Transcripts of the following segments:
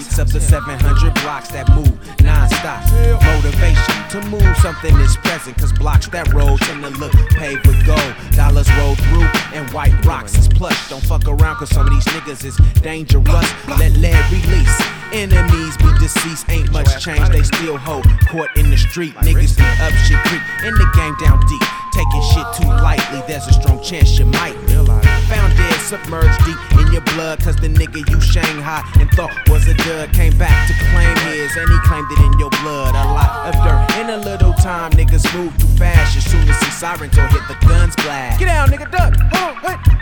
streets of the 700 blocks that move non-stop. Motivation to move something is present, cause blocks that roll tend to look paved with gold. Dollars roll through and white rocks is plush. Don't fuck around cause some of these niggas is dangerous. Let lead release. Enemies be deceased, ain't much change, they still hold court in the street. Niggas be up shit creek, in the game down deep. Taking shit too lightly, there's a strong chance you might found dead, submerged deep in your blood. Cause the nigga you Shanghai and thought was a dud came back to claim his, and he claimed it in your blood. A lot of dirt in a little time, niggas move too fast. As soon as see sirens or hit the guns blast. Get down, nigga, duck, hold on, hey.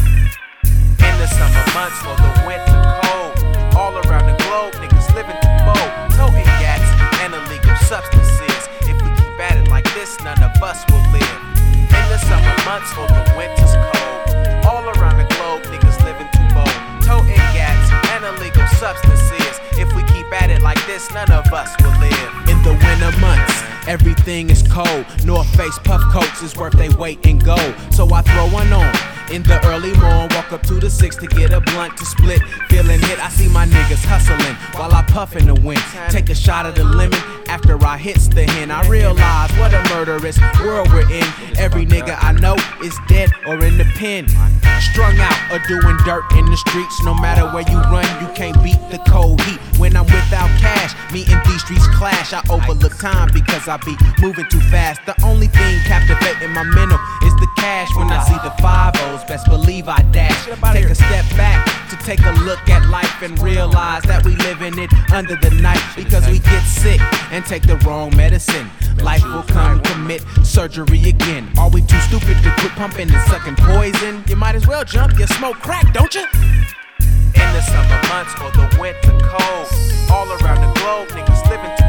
In the summer months or the winter cold, all around the globe, niggas living through bold, toting gats and illegal substances. If we keep at it like this, none of us will live. In the summer months or the winter's cold, all around the globe, niggas living too bold, toting gats and illegal substances. If we keep at it like this, none of us will live. In the winter months, everything is cold. North Face puff coats is worth they weight in gold. So I throw one on in the early morn, walk up to the 6 to get a blunt to split. Feeling hit, I see my niggas hustling while I puff in the wind. Take a shot of the lemon after I hits the hen. I realize what a murderous world we're in. Every nigga I know is dead or in the pen, strung out or doing dirt in the streets. No matter where you run, you can't beat the cold heat. When I'm without cash, me and these streets clash. I overlook time because I be moving too fast. The only thing captivating my mental is the cash. When I see the 5-0s, best believe I dash. Take a step back to take a look at life and realize that we living it under the knife. Because we get sick and take the wrong medicine, life will come, commit surgery again. Are we too stupid to quit pumping and sucking poison? You might as well jump, you smoke crack, don't you? In the summer months or the winter cold, all around the globe, niggas living too